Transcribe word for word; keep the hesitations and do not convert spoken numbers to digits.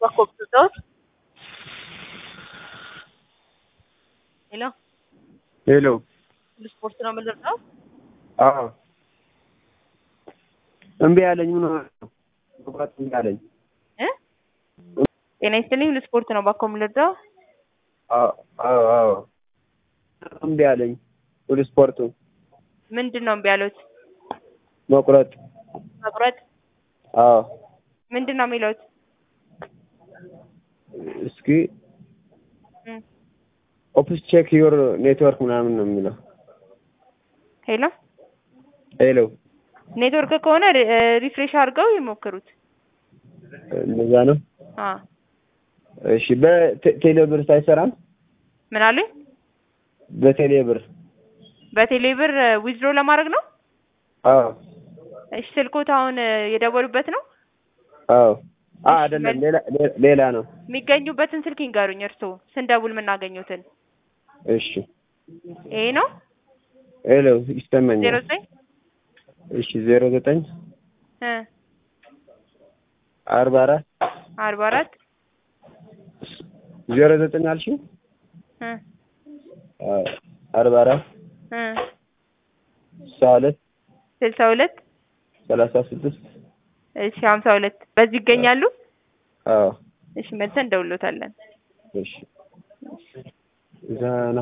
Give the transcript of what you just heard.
computador. Hello, Hello. ስፖርት ነው የምንለው? አዎ እምቢ አለኝ። ምን ሆነ ነው? መቁረጥ እምቢ አለኝ። እ ጤና ይስጥልኝ። ስፖርት ነው ባኮ የምንለው? አዎ አዎ አዎ እምቢ አለኝ። ወደ ስፖርቱ ምንድን ነው እምቢ ያሉት? መቁረጥ መቁረጥ? አዎ ምንድን ነው የሚሉት? እስኪ ኦፕስ ቼክ ዩር ኔትወርክ ምናምን ነው የሚለው። ሄሎ ሄሎ ኔትወርክ ከሆነ ሪፍሬሽ አድርገው ይሞክሩት። እንደዛ ነው። አዎ እሺ በቴሌ ብር አይሰራም? ምን አሉኝ? በቴሌ ብር በቴሌ ብር ዊዝድሮ ለማድረግ ነው? አዎ እሺ ስልኮት አሁን የደወሉበት ነው? አዎ አ አይደለም ሌላ ሌላ ነው። የሚገኙበትን ስልክ ይንገሩኝ እርስዎ ስንደውል የምናገኙትን። እሺ ይሄ ነው? ሄሎ ይሰማኛል? ዜሮ ዘጠኝ እሺ ዜሮ ዘጠኝ እ አርባ አራት አርባ አራት ዜሮ ዘጠኝ አልሽኝ? እ አርባ አራት እ ስልሳ ሁለት ስልሳ ሁለት ሰላሳ ስድስት እሺ ሀምሳ ሁለት በዚህ ይገኛሉ? አዎ እሺ መልሰን እንደውሎታለን። እሺ ዛና